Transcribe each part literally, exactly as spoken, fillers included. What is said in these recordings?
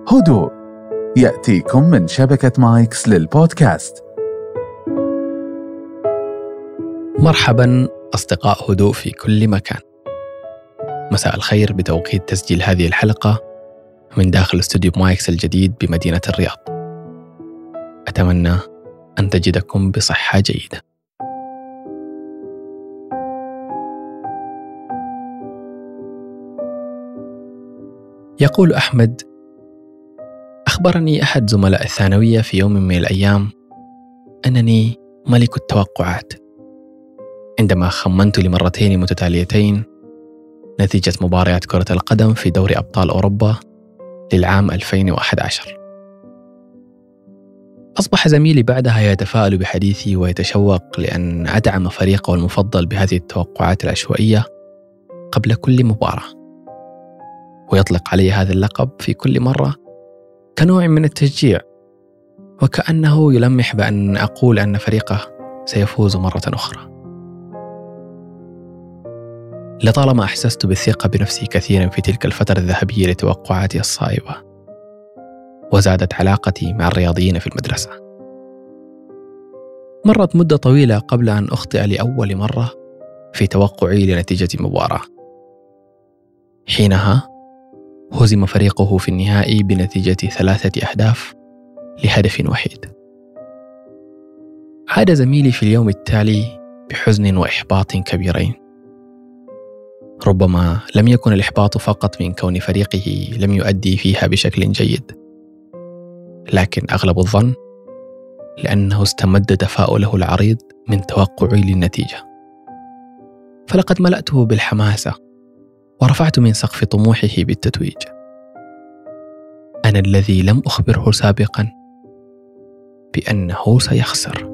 هدوء يأتيكم من شبكة مايكس للبودكاست. مرحبا أصدقاء هدوء في كل مكان. مساء الخير بتوقيت تسجيل هذه الحلقة من داخل استوديو مايكس الجديد بمدينة الرياض. أتمنى أن تجدكم بصحة جيدة. يقول أحمد: أخبرني أحد زملاء الثانوية في يوم من الأيام أنني ملك التوقعات، عندما خمنت لمرتين متتاليتين نتيجة مباريات كرة القدم في دوري أبطال أوروبا للعام ألفين وأحد عشر. أصبح زميلي بعدها يتفاءل بحديثي ويتشوق لأن أدعم فريقه المفضل بهذه التوقعات العشوائية قبل كل مباراة، ويطلق علي هذا اللقب في كل مرة كنوع من التشجيع، وكأنه يلمح بأن أقول أن فريقه سيفوز مرة أخرى. لطالما أحسست بالثقة بنفسي كثيرا في تلك الفترة الذهبية لتوقعاتي الصائبة، وزادت علاقتي مع الرياضيين في المدرسة. مرت مدة طويلة قبل أن أخطئ لأول مرة في توقعي لنتيجة مباراة. حينها هزم فريقه في النهائي بنتيجة ثلاثة أهداف لهدف وحيد. عاد زميلي في اليوم التالي بحزن وإحباط كبيرين. ربما لم يكن الإحباط فقط من كون فريقه لم يؤدي فيها بشكل جيد، لكن أغلب الظن لأنه استمد تفاؤله العريض من توقعي للنتيجة. فلقد ملأته بالحماسة ورفعت من سقف طموحه بالتتويج. أنا الذي لم أخبره سابقا بأنه سيخسر.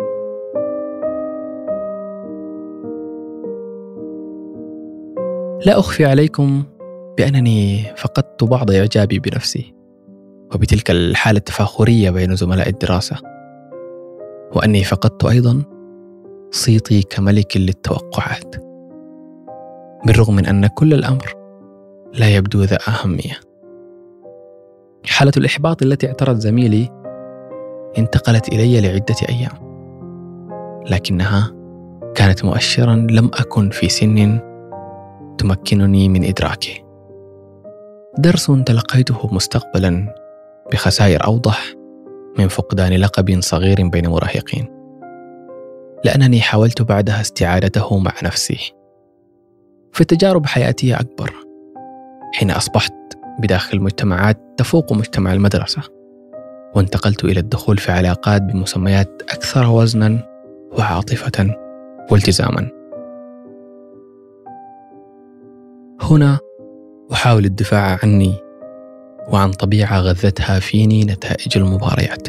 لا أخفي عليكم بأنني فقدت بعض إعجابي بنفسي وبتلك الحالة التفاخرية بين زملاء الدراسة، وأني فقدت أيضا صيتي كملك للتوقعات، بالرغم من أن كل الأمر لا يبدو ذا أهمية. حالة الإحباط التي اعترض زميلي انتقلت إلي لعدة أيام، لكنها كانت مؤشرا لم أكن في سن تمكنني من إدراكه. درس تلقيته مستقبلا بخسائر أوضح من فقدان لقب صغير بين مراهقين، لأنني حاولت بعدها استعادته مع نفسي. في تجارب حياتية أكبر، حين أصبحت بداخل مجتمعات تفوق مجتمع المدرسة، وانتقلت إلى الدخول في علاقات بمسميات أكثر وزنا وعاطفة والتزاما. هنا أحاول الدفاع عني وعن طبيعة غذتها فيني نتائج المباريات.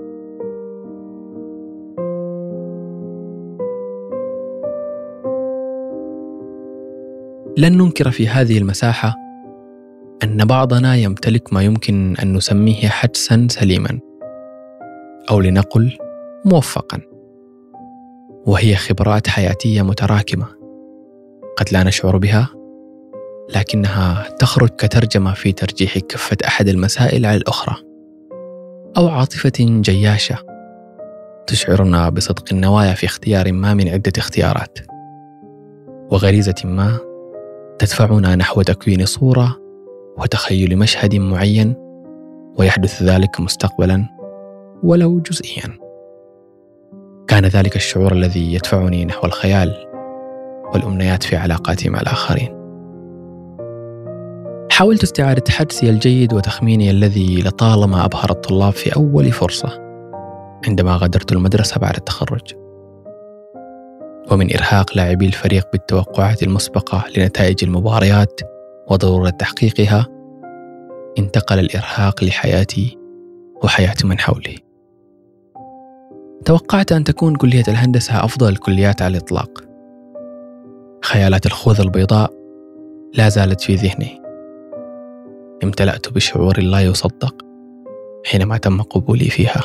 لن ننكر في هذه المساحة أن بعضنا يمتلك ما يمكن أن نسميه حدساً سليماً، أو لنقل موفقاً، وهي خبرات حياتية متراكمة قد لا نشعر بها، لكنها تخرج كترجمة في ترجيح كفة أحد المسائل على الأخرى، أو عاطفة جياشة تشعرنا بصدق النوايا في اختيار ما من عدة اختيارات، وغريزة ما تدفعنا نحو تكوين صورة وتخيل مشهد معين، ويحدث ذلك مستقبلا ولو جزئيا. كان ذلك الشعور الذي يدفعني نحو الخيال والأمنيات في علاقاتي مع الآخرين. حاولت استعادة حدسي الجيد وتخميني الذي لطالما أبهر الطلاب في أول فرصة عندما غادرت المدرسة بعد التخرج. ومن إرهاق لاعبي الفريق بالتوقعات المسبقة لنتائج المباريات وضرورة تحقيقها، انتقل الإرهاق لحياتي وحياة من حولي. توقعت أن تكون كلية الهندسة أفضل الكليات على الإطلاق. خيالات الخوذة البيضاء لا زالت في ذهني. امتلأت بشعور لا يصدق حينما تم قبولي فيها،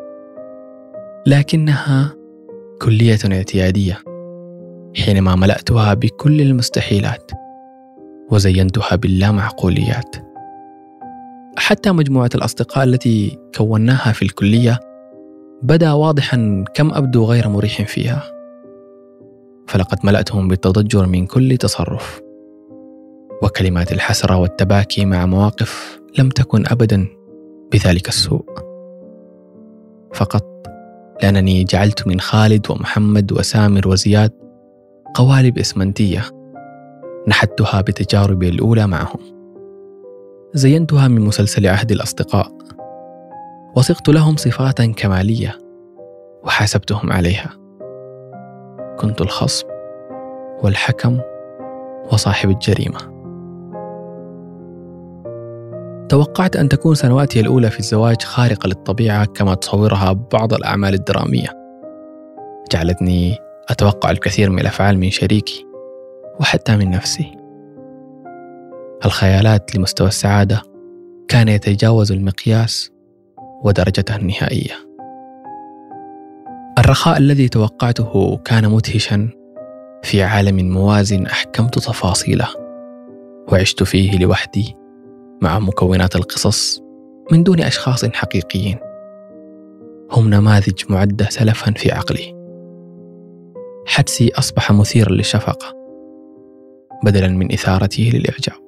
لكنها كلية اعتيادية حينما ملأتها بكل المستحيلات وزينتها باللامعقوليات. حتى مجموعة الأصدقاء التي كوناها في الكلية بدأ واضحا كم أبدو غير مريح فيها، فلقد ملأتهم بالتضجر من كل تصرف وكلمات الحسرة والتباكي مع مواقف لم تكن أبدا بذلك السوء، فقط لأنني جعلت من خالد ومحمد وسامر وزياد قوالب إسمنتية نحتها بتجاربي الأولى معهم، زينتها من مسلسل عهد الأصدقاء، وصغت لهم صفات كمالية وحاسبتهم عليها. كنت الخصم والحكم وصاحب الجريمة. توقعت أن تكون سنواتي الأولى في الزواج خارقة للطبيعة كما تصورها بعض الأعمال الدرامية، جعلتني أتوقع الكثير من الأفعال من شريكي وحتى من نفسي. الخيالات لمستوى السعادة كان يتجاوز المقياس ودرجتها النهائية. الرخاء الذي توقعته كان مدهشا في عالم موازن أحكمت تفاصيله وعشت فيه لوحدي مع مكونات القصص من دون أشخاص حقيقيين، هم نماذج معدة سلفا في عقلي. حدسي أصبح مثيرا للشفقة بدلا من إثارته للإعجاب.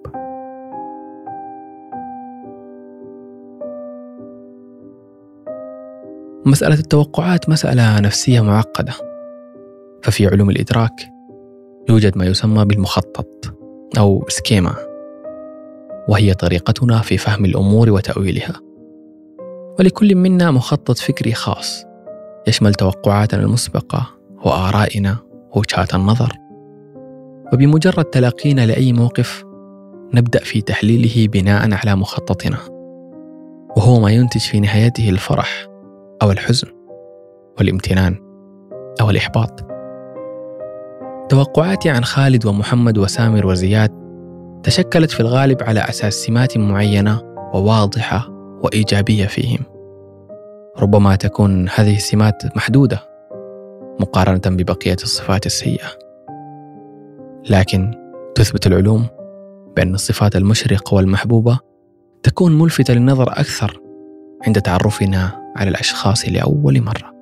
مسألة التوقعات مسألة نفسية معقدة، ففي علوم الإدراك يوجد ما يسمى بالمخطط أو سكيما، وهي طريقتنا في فهم الأمور وتأويلها، ولكل منا مخطط فكري خاص يشمل توقعاتنا المسبقة وآرائنا ووجهات النظر، وبمجرد تلاقينا لأي موقف نبدأ في تحليله بناء على مخططنا، وهو ما ينتج في نهايته الفرح أو الحزن والامتنان أو الإحباط. توقعاتي عن خالد ومحمد وسامر وزياد تشكلت في الغالب على أساس سمات معينة وواضحة وإيجابية فيهم. ربما تكون هذه السمات محدودة مقارنة ببقية الصفات السيئة، لكن تثبت العلوم بأن الصفات المشرقة والمحبوبة تكون ملفتة للنظر أكثر عند تعرفنا على الأشخاص لأول مرة.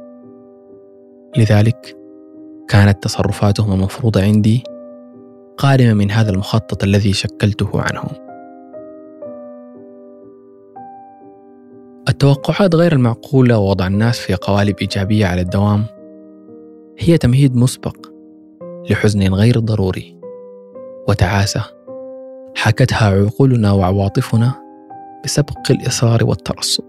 لذلك كانت تصرفاتهم المفروضة عندي قادمة من هذا المخطط الذي شكلته عنهم. التوقعات غير المعقولة ووضع الناس في قوالب إيجابية على الدوام هي تمهيد مسبق لحزن غير ضروري وتعاسة حكتها عقولنا وعواطفنا بسبق الإصرار والترصد.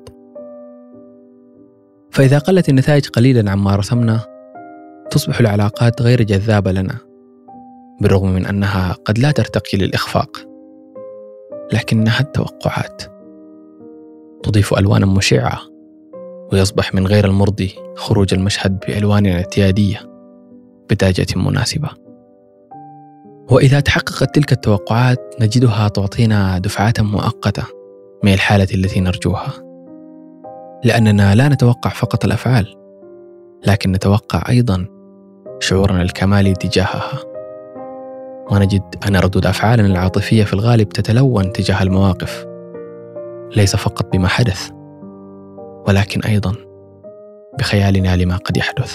فإذا قلت النتائج قليلا عما رسمنا تصبح العلاقات غير جذابة لنا، بالرغم من أنها قد لا ترتقي للإخفاق، لكنها التوقعات تضيف ألوانا مشعة ويصبح من غير المرضي خروج المشهد بألوان اعتيادية بدرجة مناسبة. وإذا تحققت تلك التوقعات نجدها تعطينا دفعة مؤقتة من الحالة التي نرجوها، لأننا لا نتوقع فقط الأفعال، لكن نتوقع أيضا شعورنا الكمالي تجاهها، ونجد أن ردود أفعالنا العاطفية في الغالب تتلون تجاه المواقف ليس فقط بما حدث، ولكن أيضا بخيالنا لما قد يحدث.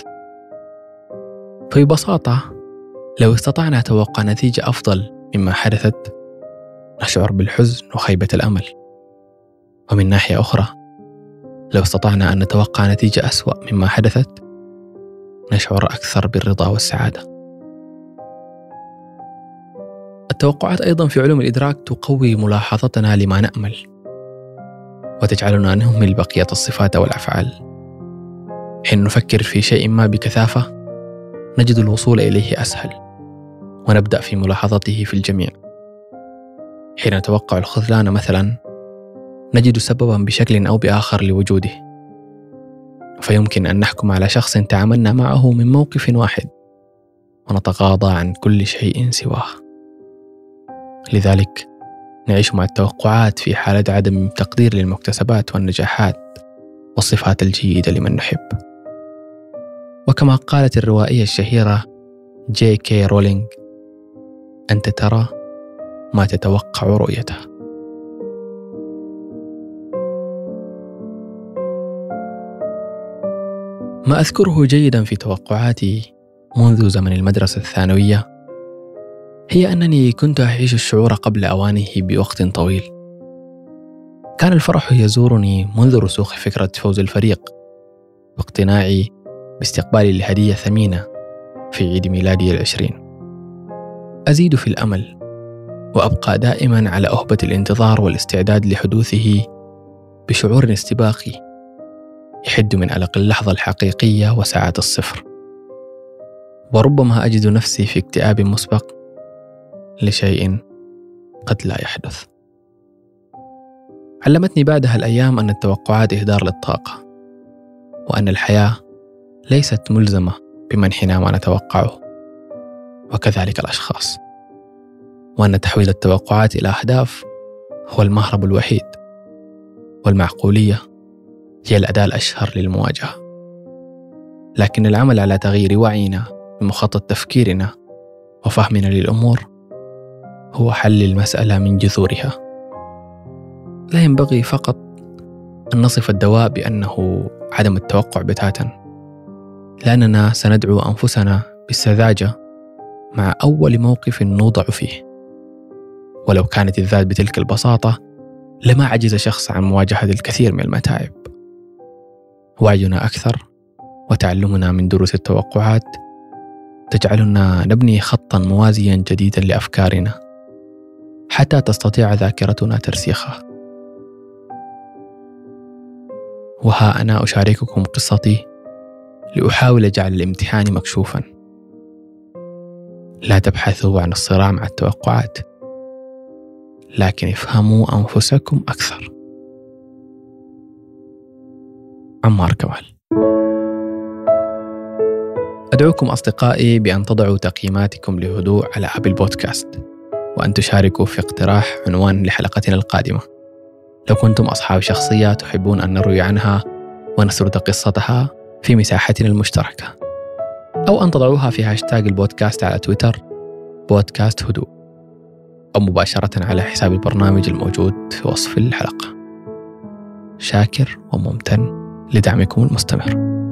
فببساطة لو استطعنا توقع نتيجة أفضل مما حدثت نشعر بالحزن وخيبة الأمل، ومن ناحية أخرى لو استطعنا أن نتوقع نتيجة أسوأ مما حدثت نشعر أكثر بالرضا والسعادة. التوقعات أيضا في علوم الإدراك تقوي ملاحظتنا لما نأمل وتجعلنا نهمل بقية الصفات والأفعال. حين نفكر في شيء ما بكثافة نجد الوصول إليه أسهل ونبدأ في ملاحظته في الجميع. حين نتوقع الخذلان مثلا نجد سببا بشكل أو بآخر لوجوده، فيمكن أن نحكم على شخص تعاملنا معه من موقف واحد ونتغاضى عن كل شيء سواه. لذلك نعيش مع التوقعات في حالة عدم تقدير للمكتسبات والنجاحات والصفات الجيدة لمن نحب. وكما قالت الروائية الشهيرة جي كي رولينج: أنت ترى ما تتوقع رؤيته. ما أذكره جيدا في توقعاتي منذ زمن المدرسة الثانوية هي أنني كنت أعيش الشعور قبل أوانه بوقت طويل. كان الفرح يزورني منذ رسوخ فكرة فوز الفريق واقتناعي باستقبالي لهدية ثمينة في عيد ميلادي العشرين. أزيد في الأمل وأبقى دائما على أهبة الانتظار والاستعداد لحدوثه بشعور استباقي يحد من ألق اللحظة الحقيقية وساعة الصفر. وربما أجد نفسي في اكتئاب مسبق لشيء قد لا يحدث. علمتني بعدها الأيام أن التوقعات إهدار للطاقة، وأن الحياة ليست ملزمة بمنحنا ما نتوقعه، وكذلك الأشخاص، وأن تحويل التوقعات إلى أهداف هو المهرب الوحيد، والمعقولية هي الأداة الأشهر للمواجهة. لكن العمل على تغيير وعينا بمخطط تفكيرنا وفهمنا للأمور هو حل المسألة من جذورها. لا ينبغي فقط أن نصف الدواء بأنه عدم التوقع بتاتا، لأننا سندعو أنفسنا بالسذاجة مع أول موقف نوضع فيه. ولو كانت الذات بتلك البساطة لما عجز شخص عن مواجهة الكثير من المتاعب. وعينا أكثر وتعلمنا من دروس التوقعات تجعلنا نبني خطا موازيا جديدا لأفكارنا حتى تستطيع ذاكرتنا ترسيخها. وها أنا أشارككم قصتي لأحاول جعل الامتحان مكشوفا. لا تبحثوا عن الصراع مع التوقعات، لكن افهموا أنفسكم أكثر. عمار كمال. أدعوكم أصدقائي بأن تضعوا تقييماتكم لهدوء على أبل بودكاست، وأن تشاركوا في اقتراح عنوان لحلقتنا القادمة. لو كنتم أصحاب شخصية تحبون أن نروي عنها ونسرد قصتها في مساحتنا المشتركة، أو أن تضعوها في هاشتاج البودكاست على تويتر بودكاست هدوء، أو مباشرة على حساب البرنامج الموجود في وصف الحلقة. شاكر وممتن لدعمكم المستمر.